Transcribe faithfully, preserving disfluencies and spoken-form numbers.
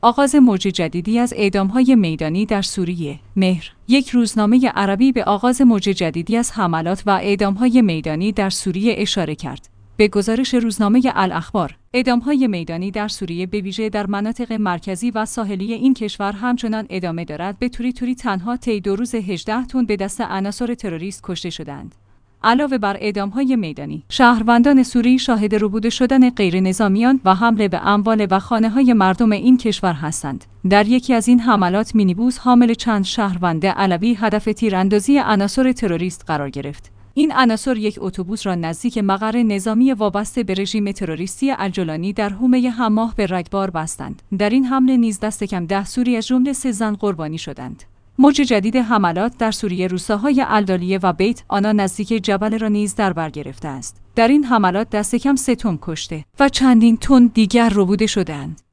آغاز موج جدیدی از اعدام‌های میدانی در سوریه. مهر، یک روزنامه عربی به آغاز موج جدیدی از حملات و اعدام‌های میدانی در سوریه اشاره کرد. به گزارش روزنامه الاخبار، اعدام‌های میدانی در سوریه به ویژه در مناطق مرکزی و ساحلی این کشور همچنان ادامه دارد. به طوری طوری تنها طی دو روز هجده تن به دست عناصر تروریست کشته شدند. علاوه بر اعدام‌های میدانی، شهروندان سوری شاهد ربوده شدن غیرنظامیان و حمله به اموال و خانه‌های مردم این کشور هستند. در یکی از این حملات مینیبوس حامل چند شهروند علوی هدف تیراندازی عناصر تروریست قرار گرفت. این عناصر یک اتوبوس را نزدیک مقر نظامی وابسته به رژیم تروریستی الجولانی در حومه حماه به رگبار بستند. در این حمله نیز دست کم ده سوری از جمله سه زن قربانی شدند. موج جدید حملات در سوریه روستاهای الدالیه و بیت آنا نزدیک جبل را نیز در بر گرفته است. در این حملات دست کم سه تن کشته و چندین تن دیگر ربوده شدند.